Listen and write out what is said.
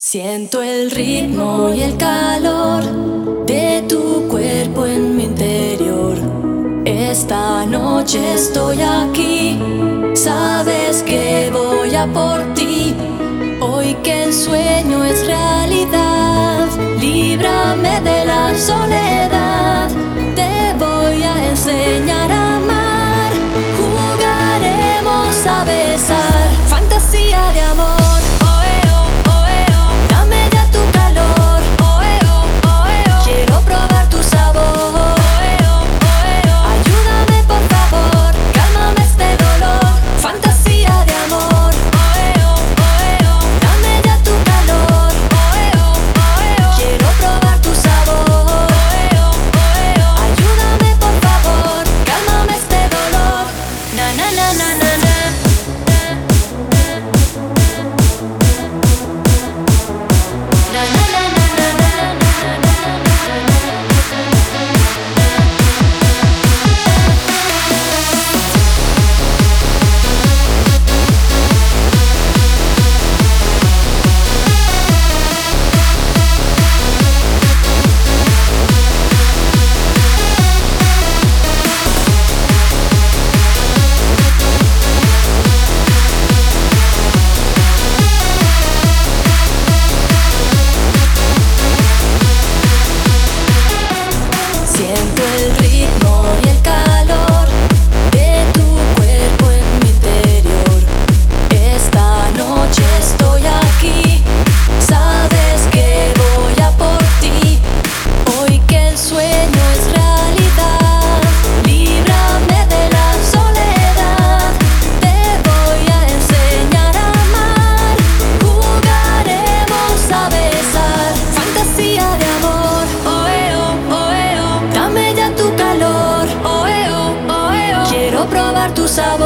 Siento el ritmo y el calor de tu cuerpo en mi interior. Esta noche estoy aquí, sabes que voy a por ti. Hoy que el sueño es realidad, líbrame de la soledad. Te voy a enseñar a amar, jugaremos a besar, fantasía de amor. Probar tu sabor.